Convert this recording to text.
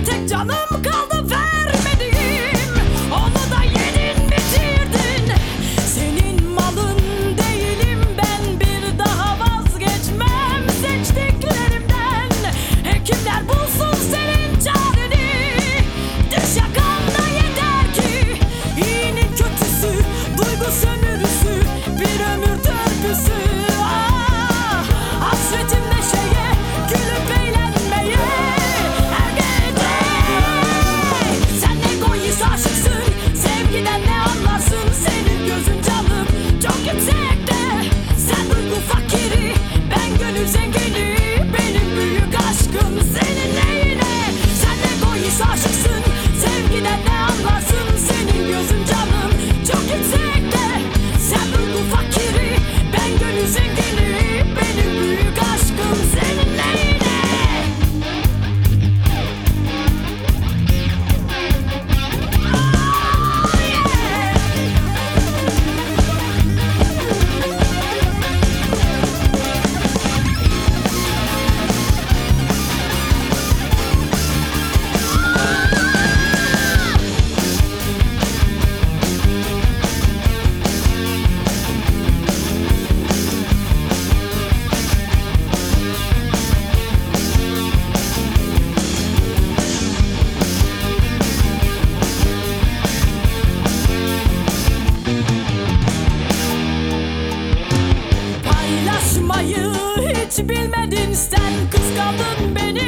Bir tek canım kaldı vermediğim, onu da yedin bitirdin. Senin malın değilim ben, bir daha vazgeçmem seçtiklerimden. Hekimler bulsun senin çareni, düş yakanda yeter ki. İyinin kötüsü, duygu sömürüsü, bir ömür törpüsü. Ah, hasretim neşeye, gülüp eğlenmeye her gece. Sen egoist aşıksın, sevgiden ne anlarsın? Senin gözün canım çok yüksekte. Sen duygu fakiri, ben gönül zengini. Benim büyük aşkım senin neyine? Sen egoist aşıksın, sevgiden ne anlarsın? Senin gözün canım çok yüksekte. Sen duygu fakiri, ben gönül zengini. Benim büyük aşkım senin neyine? Paylaşmayı hiç bilmedin, sen kıskandın beni.